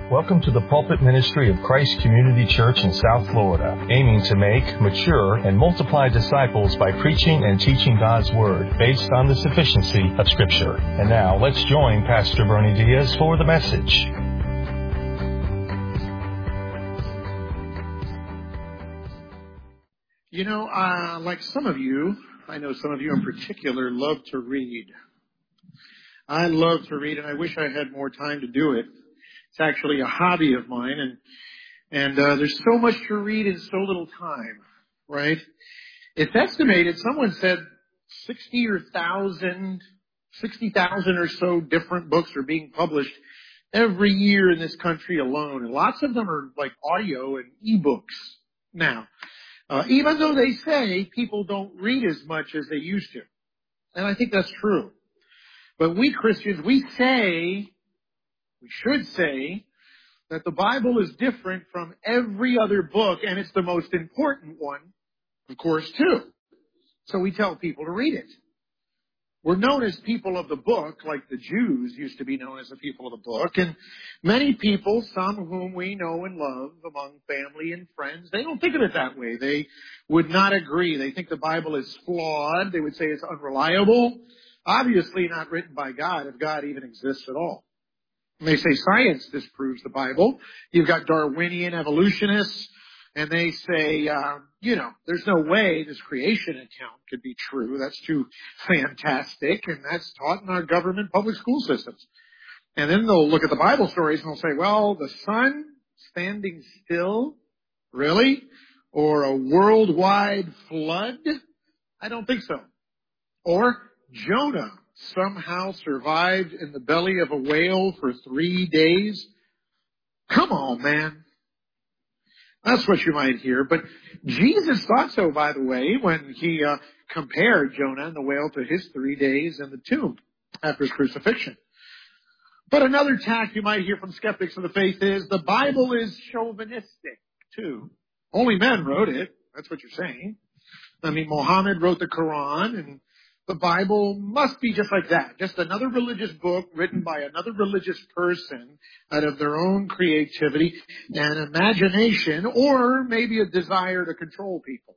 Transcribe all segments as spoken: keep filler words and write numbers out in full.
Welcome to the pulpit ministry of Christ Community Church in South Florida, aiming to make, mature, and multiply disciples by preaching and teaching God's Word based on the sufficiency of Scripture. And now, let's join Pastor Bernie Diaz for the message. You know, uh, like some of you, I know some of you in particular, love to read. I love to read, and I wish I had more time to do it. It's actually a hobby of mine, and and uh, there's so much to read in so little time, right? It's estimated, someone said sixty or thousand, sixty thousand or so different books are being published every year in this country alone, and lots of them are like audio and ebooks now. Uh, even though they say people don't read as much as they used to, and I think that's true. But we Christians, we say. We should say that the Bible is different from every other book, and it's the most important one, of course, too. So we tell people to read it. We're known as people of the book, like the Jews used to be known as the people of the book. And many people, some of whom we know and love among family and friends, they don't think of it that way. They would not agree. They think the Bible is flawed. They would say it's unreliable. Obviously not written by God, if God even exists at all. And they say science disproves the Bible. You've got Darwinian evolutionists, and they say, uh, you know, there's no way this creation account could be true. That's too fantastic, and that's taught in our government public school systems. And then they'll look at the Bible stories and they'll say, well, the sun standing still? Really? Or a worldwide flood? I don't think so. Or Jonah somehow survived in the belly of a whale for three days? Come on, man. That's what you might hear. But Jesus thought so, by the way, when he uh, compared Jonah and the whale to his three days in the tomb after his crucifixion. But another tack you might hear from skeptics of the faith is the Bible is chauvinistic, too. Only men wrote it. That's what you're saying. I mean, Muhammad wrote the Quran, and the Bible must be just like that, just another religious book written by another religious person out of their own creativity and imagination, or maybe a desire to control people.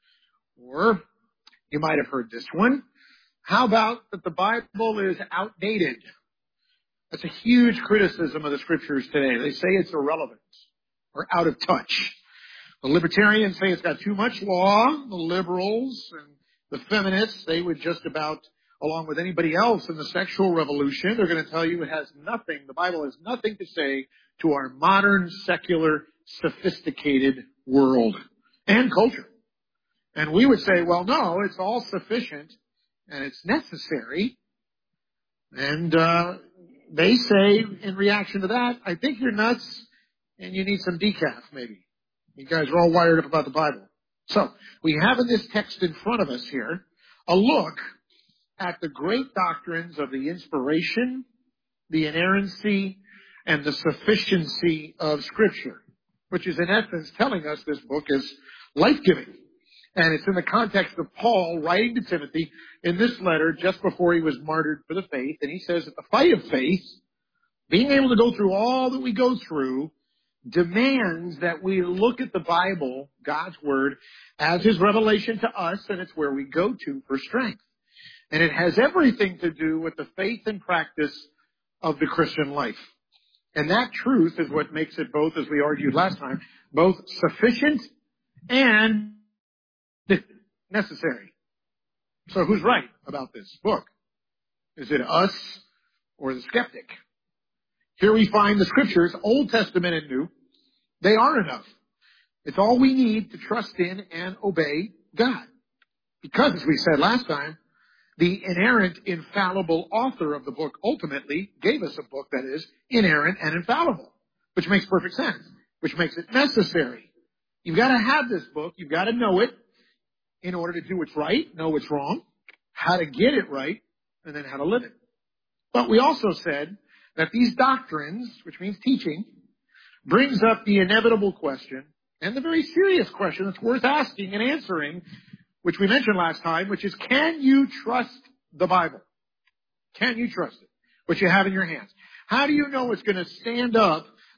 Or, you might have heard this one, how about that the Bible is outdated? That's a huge criticism of the Scriptures today. They say it's irrelevant or out of touch. The libertarians say it's got too much law. The liberals and the feminists, they would just about, along with anybody else in the sexual revolution, they're going to tell you it has nothing, the Bible has nothing to say to our modern, secular, sophisticated world and culture. And we would say, well, no, it's all sufficient and it's necessary. And uh they say, in reaction to that, I think you're nuts and you need some decaf, maybe. You guys are all wired up about the Bible. So, we have in this text in front of us here a look at the great doctrines of the inspiration, the inerrancy, and the sufficiency of Scripture, which is in essence telling us this book is life-giving. And it's in the context of Paul writing to Timothy in this letter just before he was martyred for the faith. And he says that the fight of faith, being able to go through all that we go through, demands that we look at the Bible, God's Word, as His revelation to us, and it's where we go to for strength. And it has everything to do with the faith and practice of the Christian life. And that truth is what makes it both, as we argued last time, both sufficient and necessary. So who's right about this book? Is it us or the skeptic? Here we find the Scriptures, Old Testament and New. They are enough. It's all we need to trust in and obey God. Because, as we said last time, the inerrant, infallible author of the book ultimately gave us a book that is inerrant and infallible, which makes perfect sense, which makes it necessary. You've got to have this book. You've got to know it in order to do what's right, know what's wrong, how to get it right, and then how to live it. But we also said that these doctrines, which means teaching, brings up the inevitable question, and the very serious question that's worth asking and answering, which we mentioned last time, which is, can you trust the Bible? Can you trust it? What you have in your hands. How do you know it's going to stand up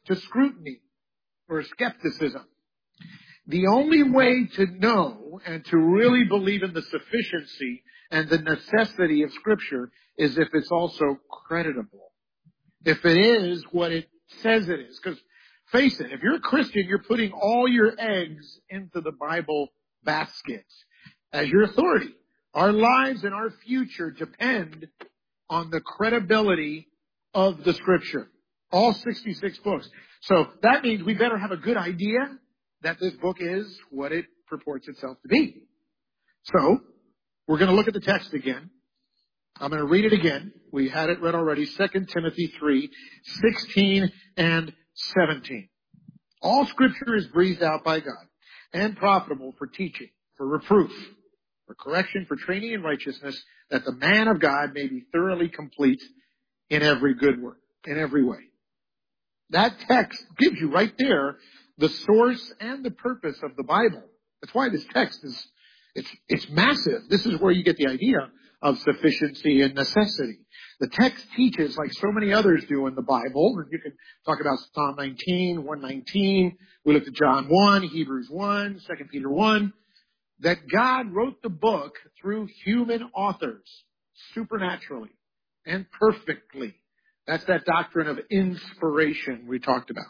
to scrutiny or skepticism. The only way to know and to really believe in the sufficiency and the necessity of Scripture is if it's also creditable. If it is what it says it is. Because face it, if you're a Christian, you're putting all your eggs into the Bible basket as your authority. Our lives and our future depend on the credibility of the Scripture. All sixty-six books. So that means we better have a good idea that this book is what it purports itself to be. So, we're going to look at the text again. I'm going to read it again. We had it read already. Second Timothy three, sixteen and seventeen. All Scripture is breathed out by God and profitable for teaching, for reproof, for correction, for training in righteousness, that the man of God may be thoroughly complete in every good work, in every way. That text gives you right there the source and the purpose of the Bible. That's why this text is, it's, it's massive. This is where you get the idea of sufficiency and necessity. The text teaches, like so many others do in the Bible, and you can talk about Psalm nineteen, one nineteen, we looked at John one, Hebrews one, Second Peter one, that God wrote the book through human authors, supernaturally and perfectly. That's that doctrine of inspiration we talked about.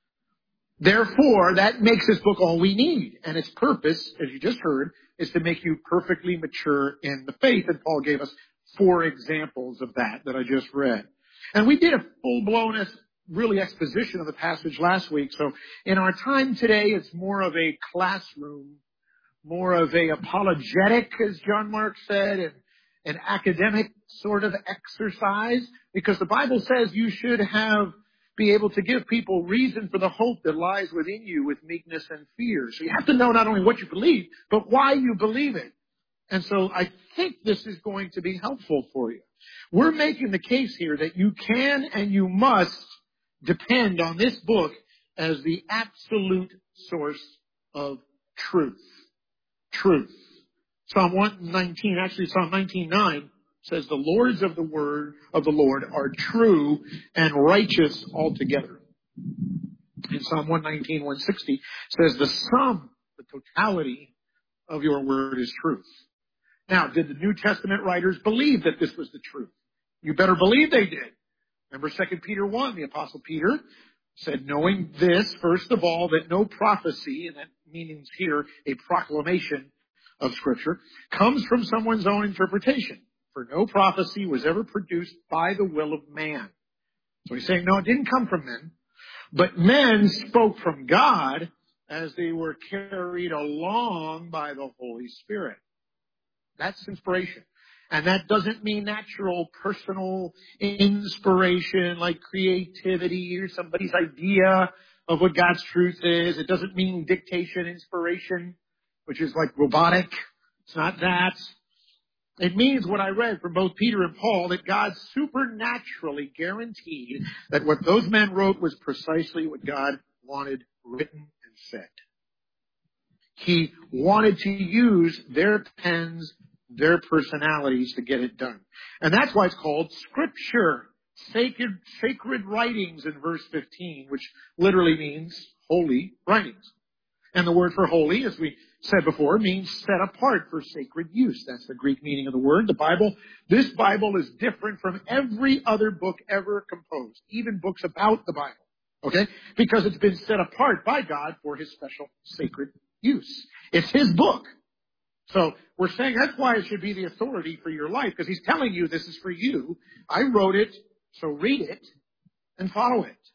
Therefore, that makes this book all we need. And its purpose, as you just heard, is to make you perfectly mature in the faith. And Paul gave us four examples of that that I just read. And we did a full-blown, really exposition of the passage last week. So in our time today, it's more of a classroom, more of a apologetic, as John Mark said, and an academic sort of exercise. Because the Bible says you should have be able to give people reason for the hope that lies within you with meekness and fear. So you have to know not only what you believe, but why you believe it. And so I think this is going to be helpful for you. We're making the case here that you can and you must depend on this book as the absolute source of truth. Truth. Psalm one nineteen, actually Psalm nineteen nine, says the Lords of the word of the Lord are true and righteous altogether. In Psalm one nineteen, one sixty says the sum, the totality of your word is truth. Now, did the New Testament writers believe that this was the truth? You better believe they did. Remember Second Peter one, the Apostle Peter said, knowing this, first of all, that no prophecy, and that means here a proclamation of Scripture, comes from someone's own interpretation. For no prophecy was ever produced by the will of man. So he's saying, no, it didn't come from men. But men spoke from God as they were carried along by the Holy Spirit. That's inspiration. And that doesn't mean natural, personal inspiration like creativity or somebody's idea of what God's truth is. It doesn't mean dictation inspiration, which is like robotic. It's not that. It means what I read from both Peter and Paul, that God supernaturally guaranteed that what those men wrote was precisely what God wanted written and said. He wanted to use their pens, their personalities to get it done. And that's why it's called Scripture, sacred, sacred writings in verse fifteen, which literally means holy writings. And the word for holy, as we said before, means set apart for sacred use. That's the Greek meaning of the word. The Bible, this Bible is different from every other book ever composed, even books about the Bible. Okay? Because it's been set apart by God for His special sacred use. It's His book. So we're saying that's why it should be the authority for your life, because He's telling you this is for you. I wrote it, so read it and follow it.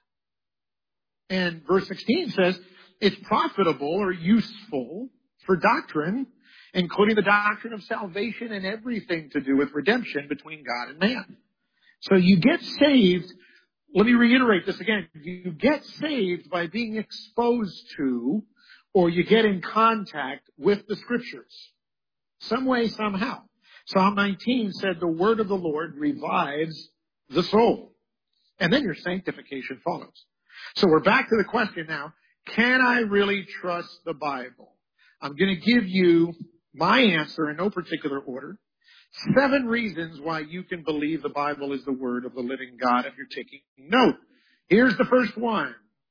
And verse sixteen says, it's profitable or useful for doctrine, including the doctrine of salvation and everything to do with redemption between God and man. So you get saved, let me reiterate this again, you get saved by being exposed to, or you get in contact with the Scriptures. Some way, somehow. Psalm nineteen said the word of the Lord revives the soul. And then your sanctification follows. So we're back to the question now, can I really trust the Bible? I'm going to give you my answer in no particular order. Seven reasons why you can believe the Bible is the word of the living God if you're taking note. Here's the first one.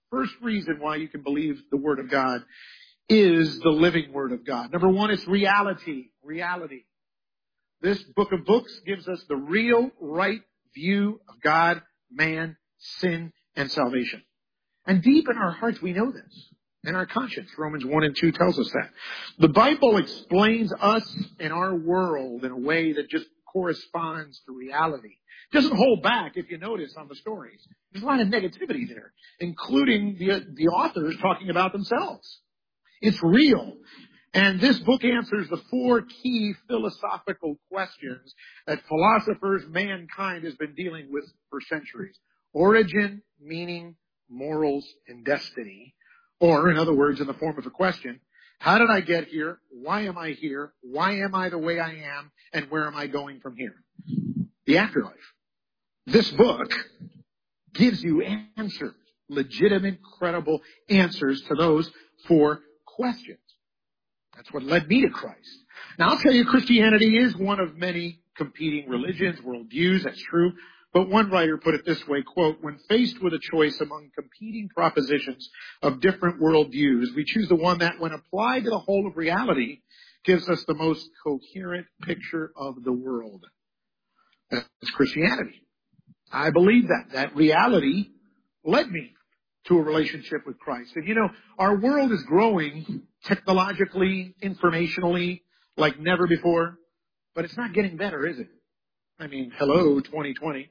first reason why you can believe the Word of God is the living Word of God. Number one, it's reality. Reality. This book of books gives us the real, right view of God, man, sin, and salvation. And deep in our hearts, we know this. In our conscience, Romans one and two tells us that. The Bible explains us and our world in a way that just corresponds to reality. It doesn't hold back, if you notice, on the stories. There's a lot of negativity there, including the, the authors talking about themselves. It's real. And this book answers the four key philosophical questions that philosophers, mankind has been dealing with for centuries. Origin, meaning, morals, and destiny. Or, in other words, in the form of a question, how did I get here? Why am I here? Why am I the way I am? And where am I going from here? The afterlife. This book gives you answers, legitimate, credible answers to those four questions. That's what led me to Christ. Now, I'll tell you, Christianity is one of many competing religions, worldviews. That's true. But one writer put it this way, quote, when faced with a choice among competing propositions of different worldviews, we choose the one that, when applied to the whole of reality, gives us the most coherent picture of the world. That's Christianity. I believe that. That reality led me to a relationship with Christ. And you know, our world is growing technologically, informationally, like never before. But it's not getting better, is it? I mean, hello, twenty twenty.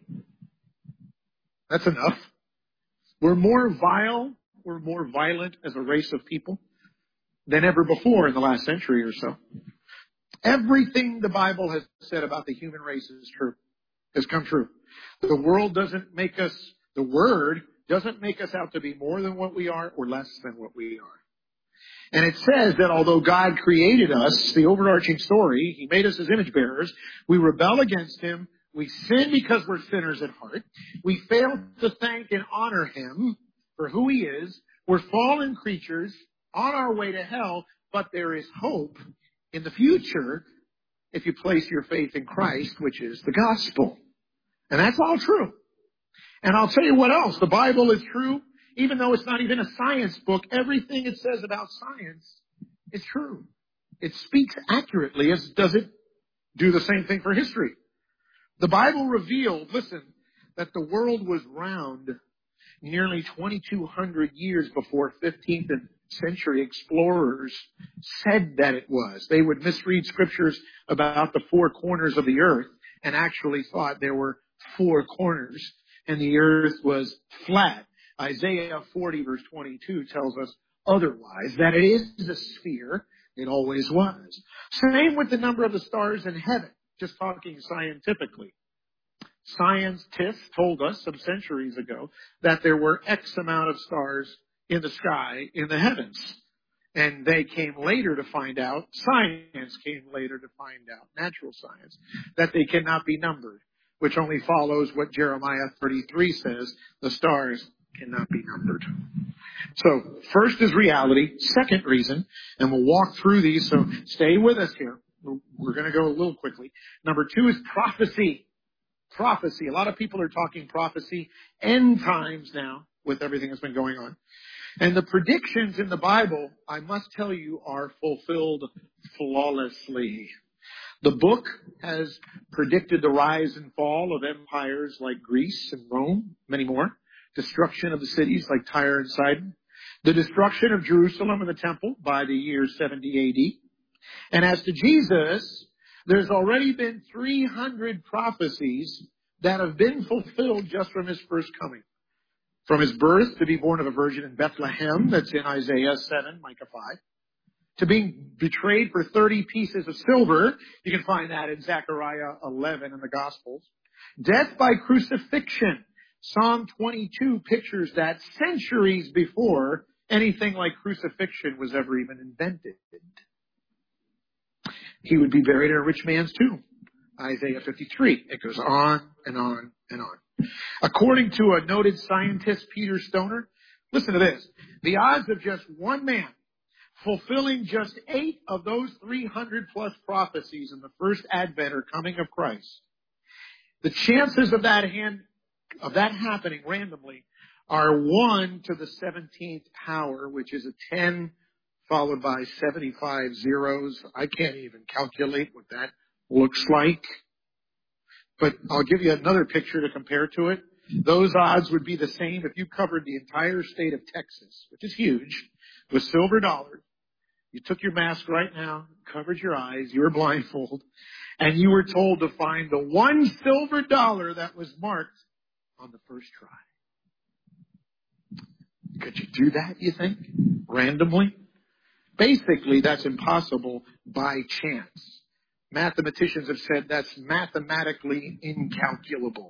That's enough. We're more vile, we're more violent as a race of people than ever before in the last century or so. Everything the Bible has said about the human race is true, has come true. The world doesn't make us, the Word doesn't make us out to be more than what we are or less than what we are. And it says that although God created us, the overarching story, He made us as image bearers, we rebel against Him, we sin because we're sinners at heart, we fail to thank and honor Him for who He is, we're fallen creatures on our way to hell, but there is hope in the future if you place your faith in Christ, which is the gospel. And that's all true. And I'll tell you what else, the Bible is true. Even though it's not even a science book, everything it says about science is true. It speaks accurately, as does it do the same thing for history. The Bible revealed, listen, that the world was round nearly twenty-two hundred years before fifteenth century explorers said that it was. They would misread scriptures about the four corners of the earth and actually thought there were four corners and the earth was flat. Isaiah forty verse twenty-two tells us otherwise, that it is a sphere. It always was. Same with the number of the stars in heaven, just talking scientifically. Scientists told us some centuries ago that there were X amount of stars in the sky in the heavens. And they came later to find out, science came later to find out, natural science, that they cannot be numbered, which only follows what Jeremiah thirty-three says, the stars cannot be numbered. So, first is reality. Second reason, and we'll walk through these, so stay with us here. We're going to go a little quickly. Number two is prophecy. Prophecy. A lot of people are talking prophecy, end times now, with everything that's been going on. And the predictions in the Bible, I must tell you, are fulfilled flawlessly. The book has predicted the rise and fall of empires like Greece and Rome, many more. Destruction of the cities like Tyre and Sidon. The destruction of Jerusalem and the temple by the year seventy A D. And as to Jesus, there's already been three hundred prophecies that have been fulfilled just from His first coming. From His birth, to be born of a virgin in Bethlehem, that's in Isaiah seven, Micah five. To being betrayed for thirty pieces of silver, you can find that in Zechariah eleven in the Gospels. Death by crucifixion. Psalm twenty-two pictures that centuries before anything like crucifixion was ever even invented. He would be buried in a rich man's tomb. Isaiah fifty-three. It goes on and on and on. According to a noted scientist, Peter Stoner, listen to this. The odds of just one man fulfilling just eight of those three hundred plus prophecies in the first advent or coming of Christ, the chances of that hand, of that happening randomly are one to the seventeenth power, which is a ten followed by seventy-five zeros. I can't even calculate what that looks like. But I'll give you another picture to compare to it. Those odds would be the same if you covered the entire state of Texas, which is huge, with silver dollars. You took your mask right now, covered your eyes, you were blindfolded, and you were told to find the one silver dollar that was marked on the first try. Could you do that, you think? Randomly? Basically, that's impossible by chance. Mathematicians have said that's mathematically incalculable.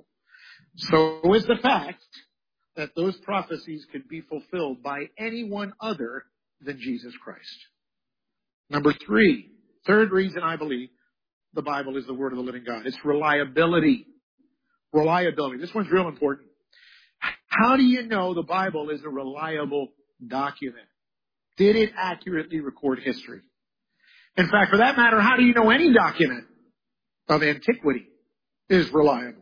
So is the fact that those prophecies could be fulfilled by anyone other than Jesus Christ. Number three, third reason I believe the Bible is the Word of the living God. It's reliability. Reliability. This one's real important. How do you know the Bible is a reliable document? Did it accurately record history? In fact, for that matter, how do you know any document of antiquity is reliable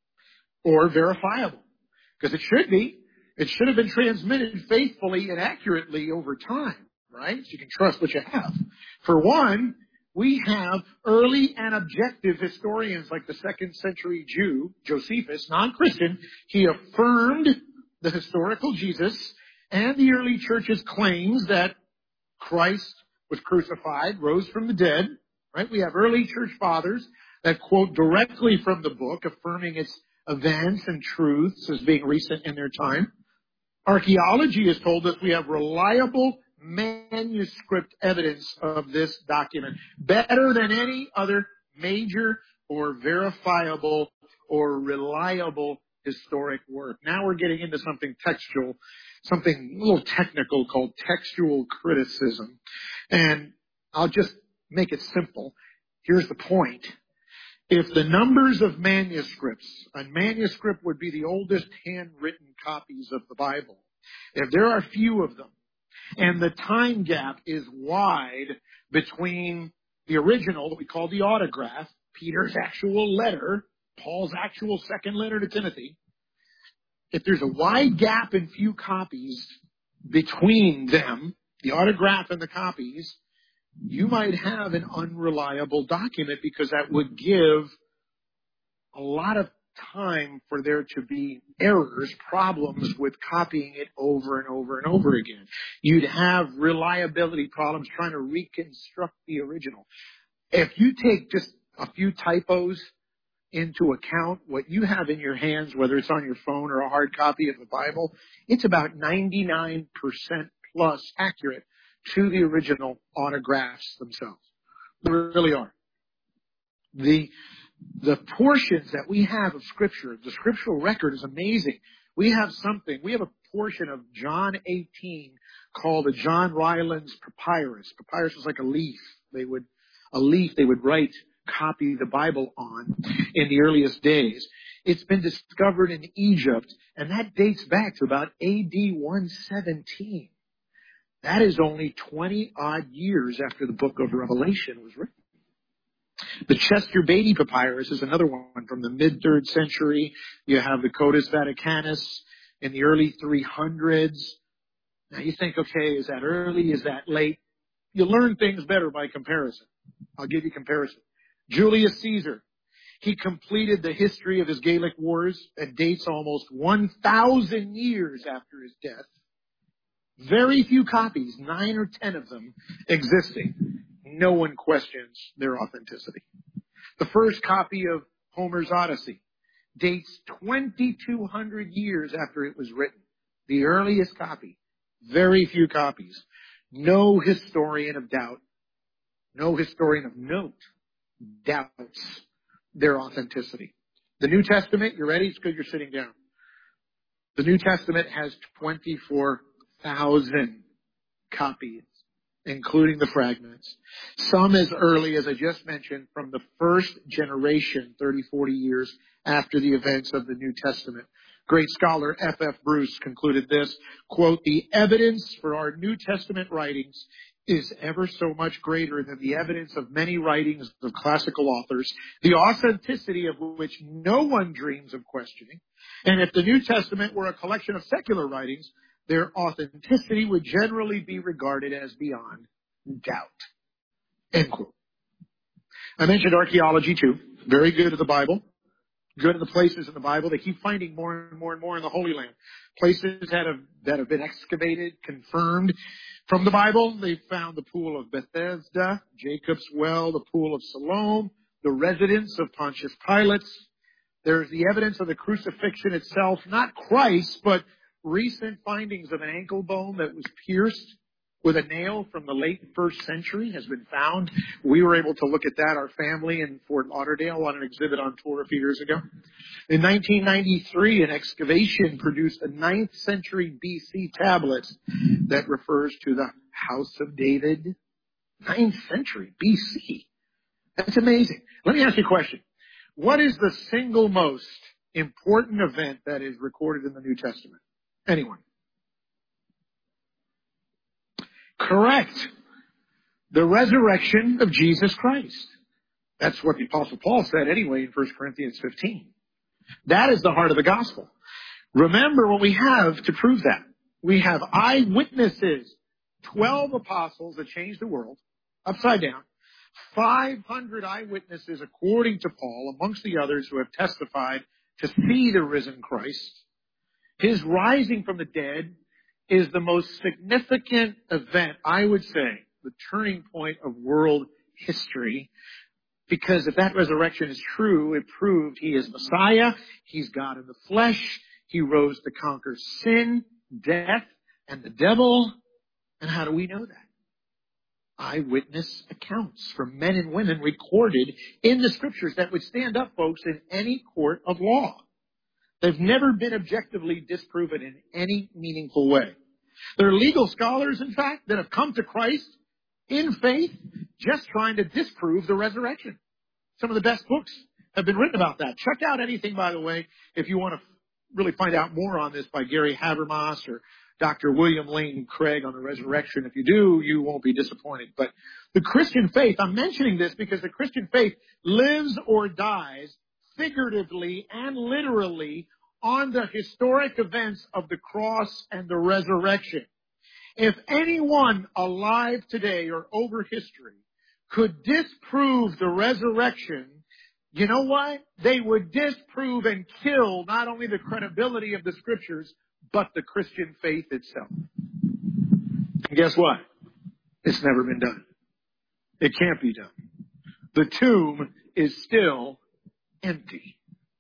or verifiable? Because it should be. It should have been transmitted faithfully and accurately over time, right? So you can trust what you have. For one, we have early and objective historians like the second century Jew, Josephus, non-Christian. He affirmed the historical Jesus and the early church's claims that Christ was crucified, rose from the dead, right? We have early church fathers that quote directly from the book, affirming its events and truths as being recent in their time. Archaeology has told us we have reliable manuscript evidence of this document, better than any other major or verifiable or reliable historic work. Now we're getting into something textual, something a little technical called textual criticism. And I'll just make it simple. Here's the point. If the numbers of manuscripts, a manuscript would be the oldest handwritten copies of the Bible. If there are few of them, and the time gap is wide between the original that we call the autograph, Peter's actual letter, Paul's actual second letter to Timothy, if there's a wide gap in few copies between them, the autograph and the copies, you might have an unreliable document because that would give a lot of time for there to be errors, problems with copying it over and over and over again. You'd have reliability problems trying to reconstruct the original. If you take just a few typos into account, what you have in your hands, whether it's on your phone or a hard copy of the Bible, it's about ninety-nine percent plus accurate to the original autographs themselves. They really are. The The portions that we have of Scripture, the scriptural record is amazing. We have something, we have a portion of John eighteen called a John Rylands papyrus. Papyrus was like a leaf. They would, a leaf they would write, copy the Bible on in the earliest days. It's been discovered in Egypt, and that dates back to about A D one seventeen. That is only twenty odd years after the book of Revelation was written. The Chester Beatty Papyrus is another one from the mid-third century. You have the Codex Vaticanus in the early three hundreds. Now you think, okay, is that early? Is that late? You learn things better by comparison. I'll give you comparison. Julius Caesar, he completed the history of his Gallic Wars at dates almost one thousand years after his death. Very few copies, nine or ten of them, existing. No one questions their authenticity. The first copy of Homer's Odyssey dates twenty-two hundred years after it was written. The earliest copy. Very few copies. No historian of doubt, no historian of note doubts their authenticity. The New Testament, you ready? It's good you're sitting down. The New Testament has twenty-four thousand copies, including the fragments. Some as early as I just mentioned from the first generation, thirty, forty years after the events of the New Testament. Great scholar F F Bruce concluded this, quote, "The evidence for our New Testament writings is ever so much greater than the evidence of many writings of classical authors, the authenticity of which no one dreams of questioning. And if the New Testament were a collection of secular writings, their authenticity would generally be regarded as beyond doubt. End quote. I mentioned archaeology too. Very good at the Bible. Good at the places in the Bible. They keep finding more and more and more in the Holy Land. Places that have, that have been excavated, confirmed from the Bible. They found the pool of Bethesda, Jacob's well, the pool of Siloam, the residence of Pontius Pilate. There's the evidence of the crucifixion itself, not Christ, but recent findings of an ankle bone that was pierced with a nail from the late first century has been found. We were able to look at that, our family in Fort Lauderdale, on an exhibit on tour a few years ago. In nineteen ninety-three, an excavation produced a ninth century B C tablet that refers to the House of David. ninth century B C. That's amazing. Let me ask you a question. What is the single most important event that is recorded in the New Testament? Anyone? Correct. The resurrection of Jesus Christ. That's what the Apostle Paul said anyway in First Corinthians fifteen. That is the heart of the gospel. Remember what we have to prove that. We have eyewitnesses. Twelve apostles that changed the world upside down. five hundred eyewitnesses, according to Paul, amongst the others who have testified to see the risen Christ. His rising from the dead is the most significant event, I would say, the turning point of world history. Because if that resurrection is true, it proved he is Messiah, he's God in the flesh, he rose to conquer sin, death, and the devil. And how do we know that? Eyewitness accounts from men and women recorded in the scriptures that would stand up, folks, in any court of law. They've never been objectively disproven in any meaningful way. There are legal scholars, in fact, that have come to Christ in faith, just trying to disprove the resurrection. Some of the best books have been written about that. Check out anything, by the way, if you want to really find out more on this, by Gary Habermas or Doctor William Lane Craig on the resurrection. If you do, you won't be disappointed. But the Christian faith, I'm mentioning this because the Christian faith lives or dies figuratively and literally on the historic events of the cross and the resurrection. If anyone alive today or over history could disprove the resurrection, you know what? They would disprove and kill not only the credibility of the scriptures, but the Christian faith itself. And guess what? It's never been done. It can't be done. The tomb is still empty.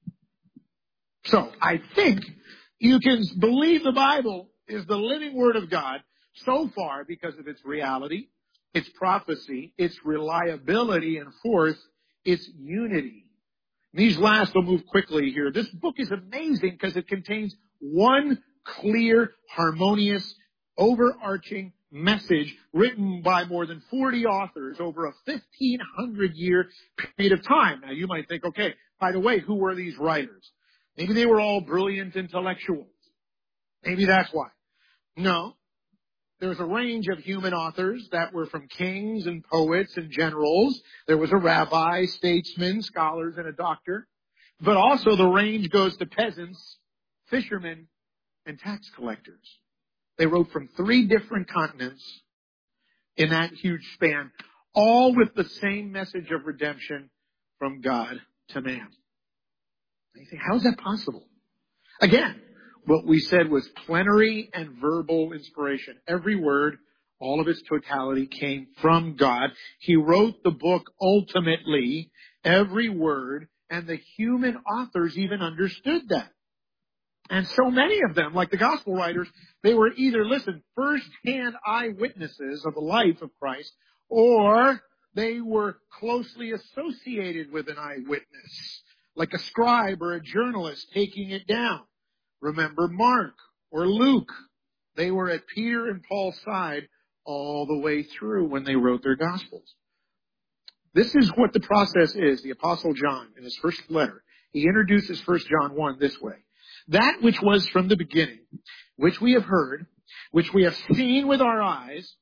So I think you can believe the Bible is the living Word of God so far because of its reality, its prophecy, its reliability, and fourth, its unity. These last will move quickly here. This book is amazing because it contains one clear, harmonious, overarching message written by more than forty authors over a fifteen hundred year period of time. Now you might think, okay, by the way, who were these writers? Maybe they were all brilliant intellectuals. Maybe that's why. No. There's a range of human authors that were from kings and poets and generals. There was a rabbi, statesman, scholars, and a doctor. But also the range goes to peasants, fishermen, and tax collectors. They wrote from three different continents in that huge span, all with the same message of redemption from God to man. And you think, how is that possible? Again, what we said was plenary and verbal inspiration. Every word, all of its totality came from God. He wrote the book ultimately, every word, and the human authors even understood that. And so many of them, like the gospel writers, they were either, listen, first-hand eyewitnesses of the life of Christ, or they were closely associated with an eyewitness, like a scribe or a journalist taking it down. Remember Mark or Luke. They were at Peter and Paul's side all the way through when they wrote their gospels. This is what the process is. The Apostle John, in his first letter, he introduces First John one this way. That which was from the beginning, which we have heard, which we have seen with our eyes,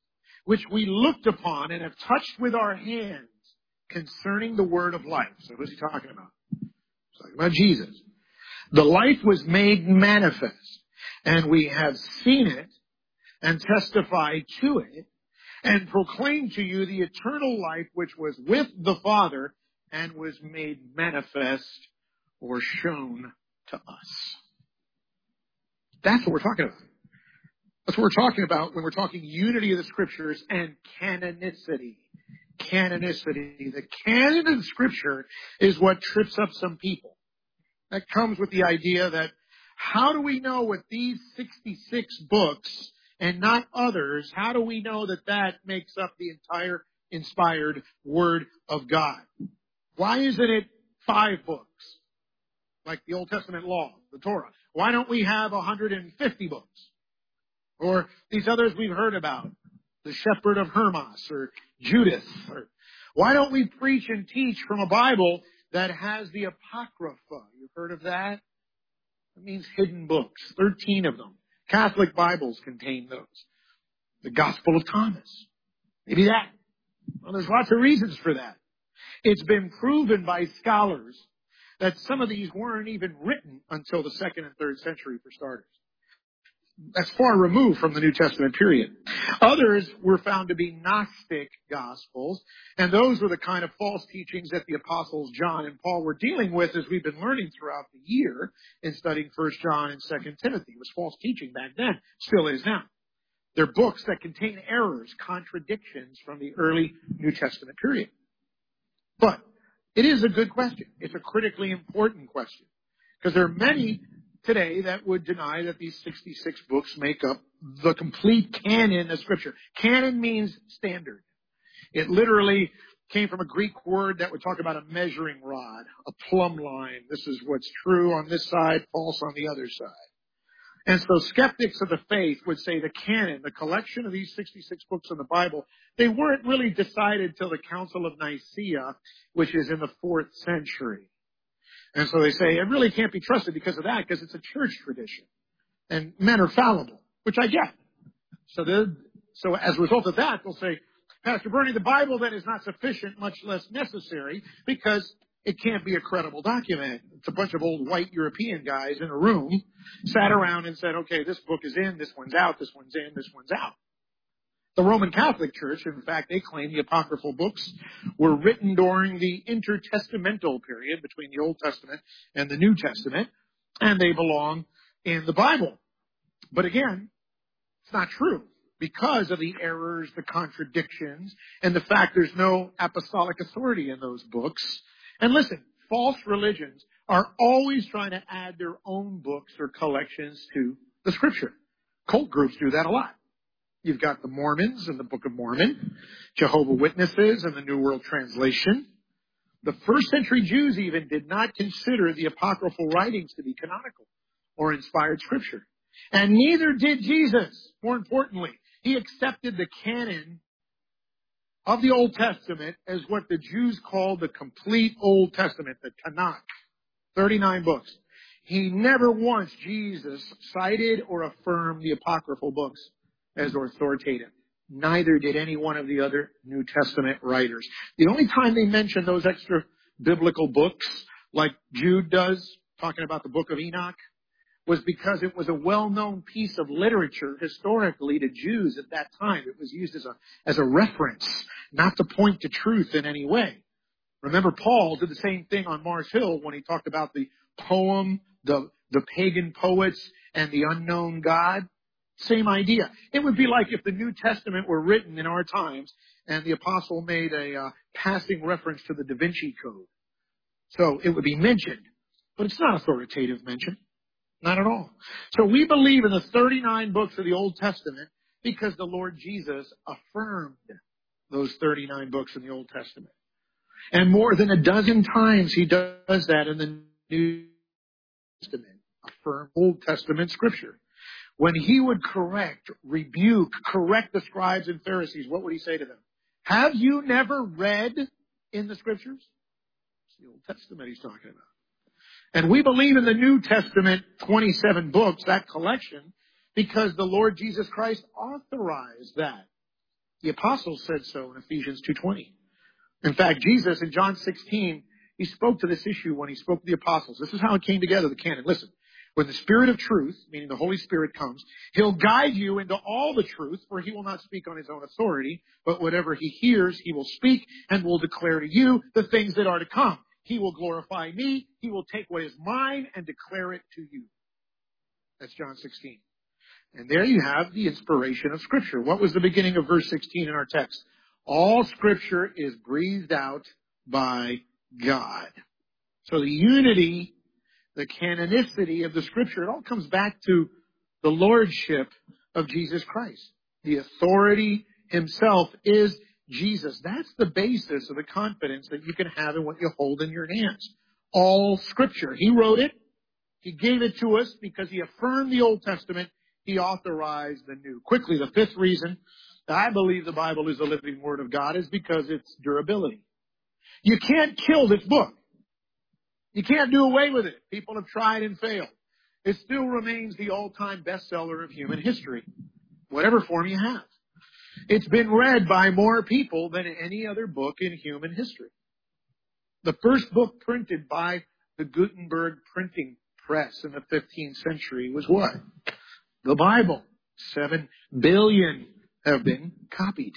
which we looked upon and have touched with our hands concerning the word of life. So who's he talking about? He's talking about Jesus. The life was made manifest, and we have seen it and testified to it and proclaimed to you the eternal life which was with the Father and was made manifest or shown to us. That's what we're talking about. That's what we're talking about when we're talking unity of the Scriptures and canonicity. Canonicity. The canon of Scripture is what trips up some people. That comes with the idea that how do we know with these sixty-six books and not others, how do we know that that makes up the entire inspired Word of God? Why isn't it five books? Like the Old Testament law, the Torah. Why don't we have one hundred fifty books? Or these others we've heard about, the Shepherd of Hermas or Judith. Or why don't we preach and teach from a Bible that has the Apocrypha? You've heard of that? That means hidden books, thirteen of them. Catholic Bibles contain those. The Gospel of Thomas. Maybe that. Well, there's lots of reasons for that. It's been proven by scholars that some of these weren't even written until the second and third century for starters. That's far removed from the New Testament period. Others were found to be Gnostic Gospels, and those were the kind of false teachings that the apostles John and Paul were dealing with as we've been learning throughout the year in studying First John and Second Timothy. It was false teaching back then, still is now. They're books that contain errors, contradictions from the early New Testament period. But it is a good question. It's a critically important question, because there are many today that would deny that these sixty-six books make up the complete canon of Scripture. Canon means standard. It literally came from a Greek word that would talk about a measuring rod, a plumb line. This is what's true on this side, false on the other side. And so skeptics of the faith would say the canon, the collection of these sixty-six books of the Bible, they weren't really decided till the Council of Nicaea, which is in the fourth century. And so they say it really can't be trusted because of that, because it's a church tradition. And men are fallible, which I get. So so as a result of that, they'll say, Pastor Bernie, the Bible then is not sufficient, much less necessary, because it can't be a credible document. It's a bunch of old white European guys in a room sat around and said, okay, this book is in, this one's out, this one's in, this one's out. The Roman Catholic Church, in fact, they claim the apocryphal books were written during the intertestamental period between the Old Testament and the New Testament, and they belong in the Bible. But again, it's not true because of the errors, the contradictions, and the fact there's no apostolic authority in those books. And listen, false religions are always trying to add their own books or collections to the Scripture. Cult groups do that a lot. You've got the Mormons and the Book of Mormon, Jehovah Witnesses and the New World Translation. The first century Jews even did not consider the apocryphal writings to be canonical or inspired Scripture. And neither did Jesus. More importantly, he accepted the canon of the Old Testament as what the Jews called the complete Old Testament, the Tanakh, thirty-nine books. He never once, Jesus, cited or affirmed the apocryphal books as authoritative. Neither did any one of the other New Testament writers. The only time they mention those extra biblical books, like Jude does, talking about the book of Enoch, was because it was a well-known piece of literature historically to Jews at that time. It was used as a, as a reference, not to point to truth in any way. Remember, Paul did the same thing on Mars Hill when he talked about the poem, the, the pagan poets, and the unknown God. Same idea. It would be like if the New Testament were written in our times and the apostle made a uh, passing reference to the Da Vinci Code. So it would be mentioned, but it's not authoritative mention. Not at all. So we believe in the thirty-nine books of the Old Testament because the Lord Jesus affirmed those thirty-nine books in the Old Testament. And more than a dozen times he does that in the New Testament, affirm Old Testament Scripture. When he would correct, rebuke, correct the scribes and Pharisees, what would he say to them? Have you never read in the Scriptures? It's the Old Testament he's talking about. And we believe in the New Testament, twenty-seven books, that collection, because the Lord Jesus Christ authorized that. The apostles said so in Ephesians two twenty. In fact, Jesus in John sixteen, he spoke to this issue when he spoke to the apostles. This is how it came together, the canon. Listen, when the Spirit of truth, meaning the Holy Spirit, comes, He'll guide you into all the truth, for He will not speak on His own authority, but whatever He hears, He will speak and will declare to you the things that are to come. He will glorify me. He will take what is mine and declare it to you. That's John sixteen. And there you have the inspiration of Scripture. What was the beginning of verse sixteen in our text? All Scripture is breathed out by God. So the unity, the canonicity of the Scripture, it all comes back to the lordship of Jesus Christ. The authority Himself is Jesus. That's the basis of the confidence that you can have in what you hold in your hands. All Scripture. He wrote it. He gave it to us because He affirmed the Old Testament. He authorized the New. Quickly, the fifth reason that I believe the Bible is the living Word of God is because its durability. You can't kill this book. You can't do away with it. People have tried and failed. It still remains the all-time bestseller of human history, whatever form you have. It's been read by more people than any other book in human history. The first book printed by the Gutenberg printing press in the fifteenth century was what? The Bible. Seven billion have been copied.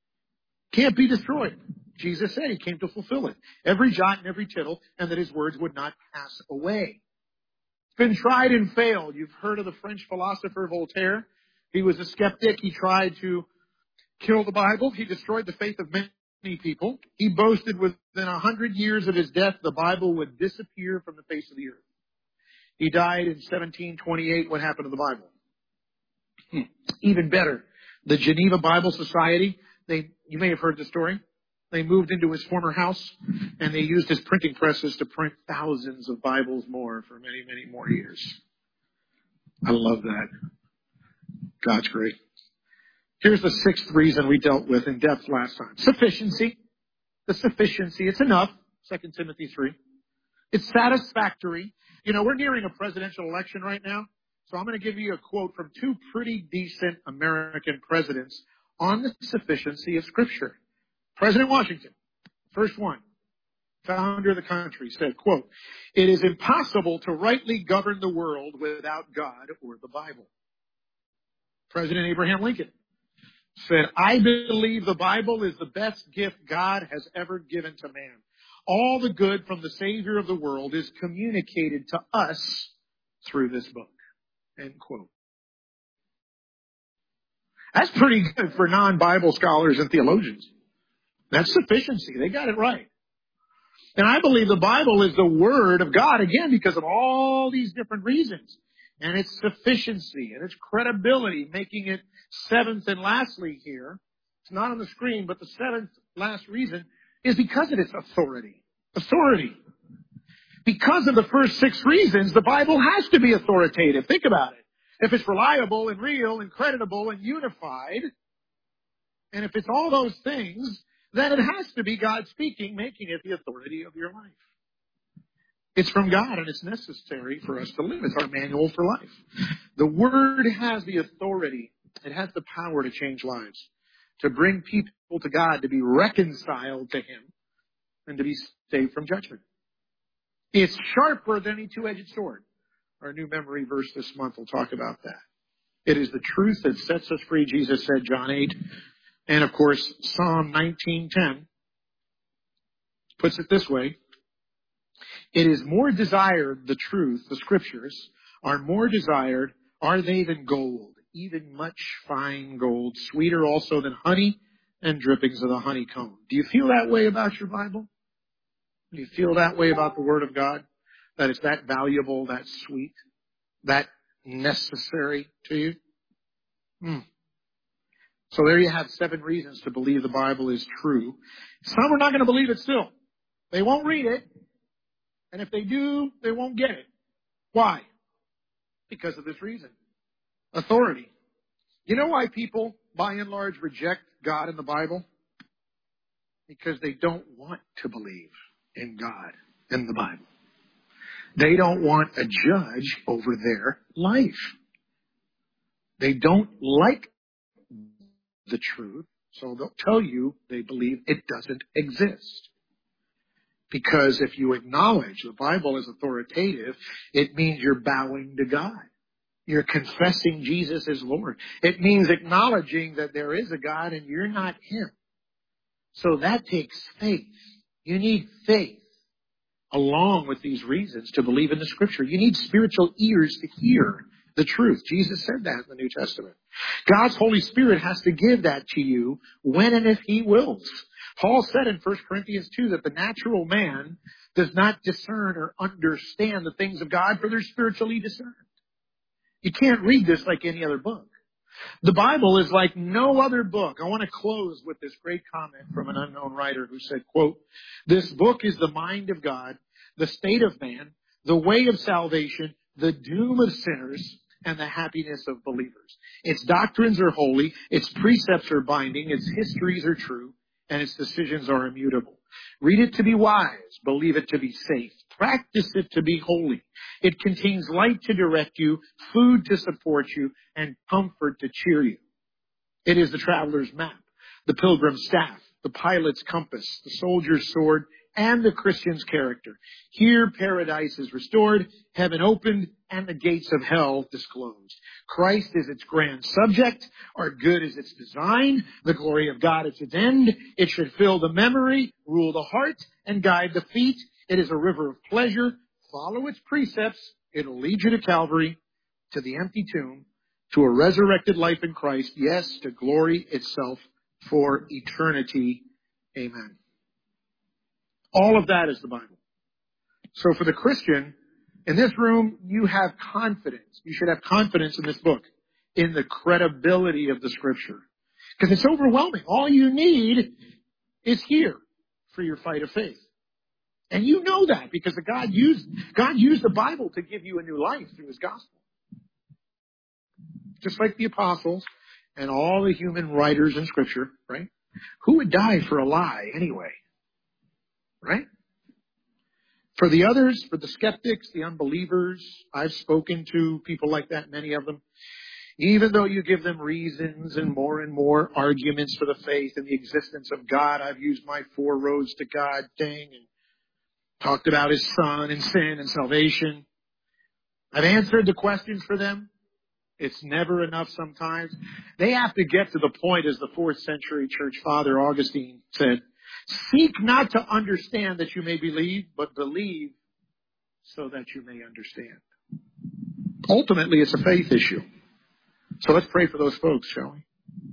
Can't be destroyed. Jesus said He came to fulfill it. Every jot and every tittle, and that His words would not pass away. It's been tried and failed. You've heard of the French philosopher Voltaire. He was a skeptic. He tried to kill the Bible. He destroyed the faith of many people. He boasted within a hundred years of his death, the Bible would disappear from the face of the earth. He died in seventeen twenty-eight. What happened to the Bible? Hmm. Even better, the Geneva Bible Society, they, you may have heard the story. They moved into his former house and they used his printing presses to print thousands of Bibles more for many, many more years. I love that. God's great. Here's the sixth reason we dealt with in depth last time. Sufficiency. The sufficiency. It's enough. Second Timothy three. It's satisfactory. You know, we're nearing a presidential election right now. So I'm going to give you a quote from two pretty decent American presidents on the sufficiency of Scripture. President Washington, first one, founder of the country, said, quote, "It is impossible to rightly govern the world without God or the Bible." President Abraham Lincoln said, "I believe the Bible is the best gift God has ever given to man. All the good from the Savior of the world is communicated to us through this book." End quote. That's pretty good for non-Bible scholars and theologians. That's sufficiency. They got it right. And I believe the Bible is the Word of God, again, because of all these different reasons. And its sufficiency and its credibility, making it seventh and lastly here. It's not on the screen, but the seventh last reason is because of its authority. Authority. Because of the first six reasons, the Bible has to be authoritative. Think about it. If it's reliable and real and creditable and unified, and if it's all those things, then it has to be God speaking, making it the authority of your life. It's from God and it's necessary for us to live. It's our manual for life. The Word has the authority. It has the power to change lives, to bring people to God, to be reconciled to Him, and to be saved from judgment. It's sharper than a two-edged sword. Our new memory verse this month will talk about that. It is the truth that sets us free, Jesus said, John eight. And of course, Psalm nineteen ten puts it this way. It is more desired, the truth, the Scriptures, are more desired, are they than gold, even much fine gold, sweeter also than honey and drippings of the honeycomb. Do you feel that way about your Bible? Do you feel that way about the Word of God? That it's that valuable, that sweet, that necessary to you? Hmm. So there you have seven reasons to believe the Bible is true. Some are not going to believe it still. They won't read it. And if they do, they won't get it. Why? Because of this reason. Authority. You know why people, by and large, reject God in the Bible? Because they don't want to believe in God in the Bible. They don't want a judge over their life. They don't like the truth, So they'll tell you they believe it doesn't exist. Because if you acknowledge the Bible as authoritative, it means you're bowing to God. You're confessing Jesus as Lord. It means acknowledging that there is a God and you're not Him. So that takes faith. You need faith along with these reasons to believe in the Scripture. You need spiritual ears to hear the truth. Jesus said that in the New Testament. God's Holy Spirit has to give that to you when and if He wills. Paul said in First Corinthians two that the natural man does not discern or understand the things of God, for they're spiritually discerned. You can't read this like any other book. The Bible is like no other book. I want to close with this great comment from an unknown writer who said, quote, "This book is the mind of God, the state of man, the way of salvation, the doom of sinners, and the happiness of believers. Its doctrines are holy, its precepts are binding, its histories are true, and its decisions are immutable. Read it to be wise, believe it to be safe, practice it to be holy. It contains light to direct you, food to support you, and comfort to cheer you. It is the traveler's map, the pilgrim's staff, the pilot's compass, the soldier's sword, and the Christian's character. Here paradise is restored, heaven opened, and the gates of hell disclosed. Christ is its grand subject, our good is its design, the glory of God is its end. It should fill the memory, rule the heart, and guide the feet. It is a river of pleasure. Follow its precepts. It'll lead you to Calvary, to the empty tomb, to a resurrected life in Christ. Yes, to glory itself for eternity. Amen." All of that is the Bible. So for the Christian, in this room, you have confidence. You should have confidence in this book, in the credibility of the Scripture. Because it's overwhelming. All you need is here for your fight of faith. And you know that because the God used, God used the Bible to give you a new life through His gospel. Just like the apostles and all the human writers in Scripture, right? Who would die for a lie anyway? Right? For the others, for the skeptics, the unbelievers, I've spoken to people like that, many of them. Even though you give them reasons and more and more arguments for the faith and the existence of God, I've used my four roads to God thing and talked about His Son and sin and salvation. I've answered the questions for them. It's never enough sometimes. They have to get to the point, as the fourth century church father Augustine said, "Seek not to understand that you may believe, but believe so that you may understand." Ultimately, it's a faith issue. So let's pray for those folks, shall we?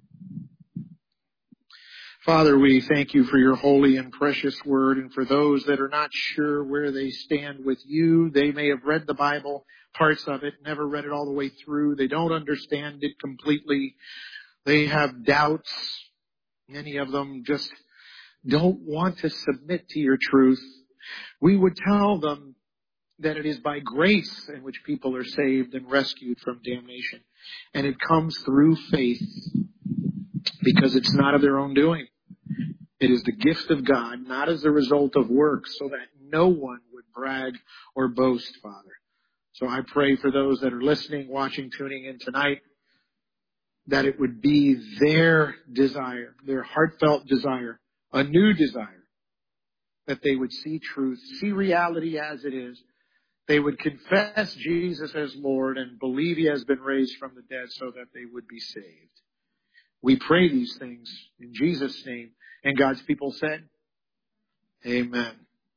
Father, we thank You for Your holy and precious word. And for those that are not sure where they stand with You, they may have read the Bible, parts of it, never read it all the way through. They don't understand it completely. They have doubts. Many of them just don't want to submit to Your truth. We would tell them that it is by grace in which people are saved and rescued from damnation. And it comes through faith because it's not of their own doing. It is the gift of God, not as a result of works, so that no one would brag or boast, Father. So I pray for those that are listening, watching, tuning in tonight, that it would be their desire, their heartfelt desire, a new desire, that they would see truth, see reality as it is. They would confess Jesus as Lord and believe He has been raised from the dead so that they would be saved. We pray these things in Jesus' name. And God's people said, Amen.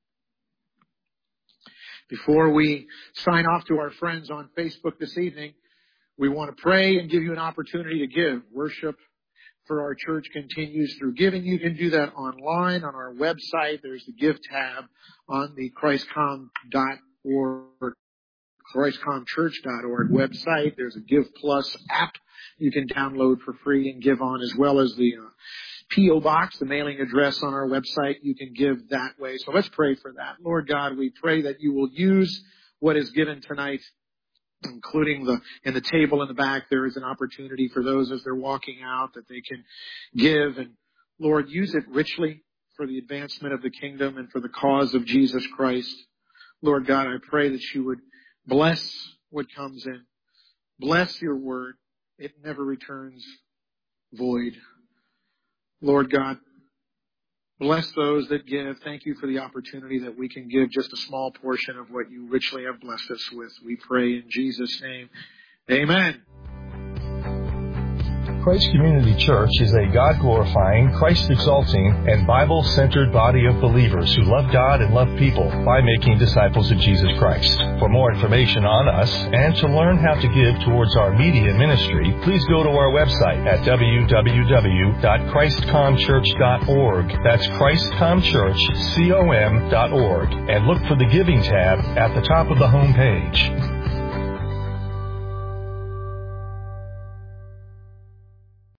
Before we sign off to our friends on Facebook this evening, we want to pray and give you an opportunity to give. Worship for our church continues through giving. You can do that online on our website. There's the Give tab on the Christ Com dot org, Christ Com Church dot org website. There's a Give Plus app you can download for free and give on, as well as the uh, P O box, the mailing address on our website. You can give that way. So let's pray for that. Lord God, we pray that You will use what is given tonight, including the in the table in the back. There is an opportunity for those as they're walking out that they can give. And Lord, use it richly for the advancement of the kingdom and for the cause of Jesus Christ. Lord God, I pray that You would bless what comes in. Bless Your word. It never returns void. Lord God, bless those that give. Thank you for the opportunity that we can give just a small portion of what you richly have blessed us with. We pray in Jesus' name. Amen. Christ Community Church is a God-glorifying, Christ-exalting, and Bible-centered body of believers who love God and love people by making disciples of Jesus Christ. For more information on us and to learn how to give towards our media ministry, please go to our website at w w w dot christ com church dot org. That's christ com church com dot org. And look for the Giving tab at the top of the home page.